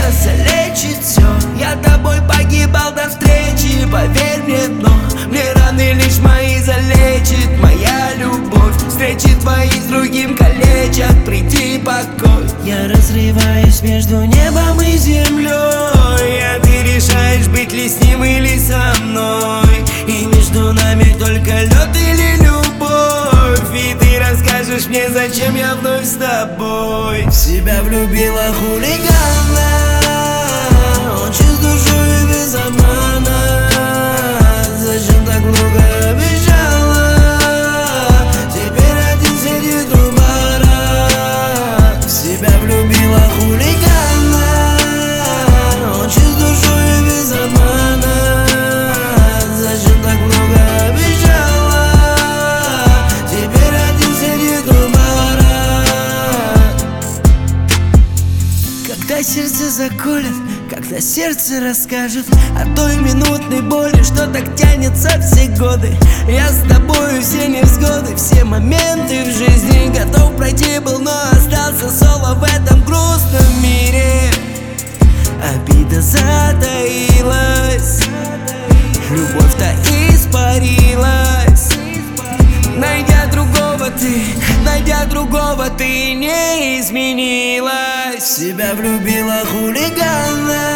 залечит все. Я тобой погибал до встречи, поверь мне, но мне раны лишь мои залечит моя любовь. Встречи твои с другим калечат, приди покой. Я разрываюсь между небом и землей, а ты решаешь, быть ли с ним или со мной. И между нами только лед или любовь. И ты расскажешь мне, зачем я вновь с тобой. В себя влюбила хулигана, он чист душой и без обмана. Зачем так много обещала? Теперь один сидит у бара. В себя влюбила хулигана, он чист душой и без обмана. Зачем так много обещала? Теперь один сидит у бара. Когда сердце заколет, когда сердце расскажет о той минутной боли, что так тянется все годы. Я с тобою все невзгоды, все моменты в жизни готов пройти был, но остался соло в этом грустном мире. Обида затаилась, любовь-то испарилась. Найдя другого, ты не изменилась. В себя влюбила хулигана,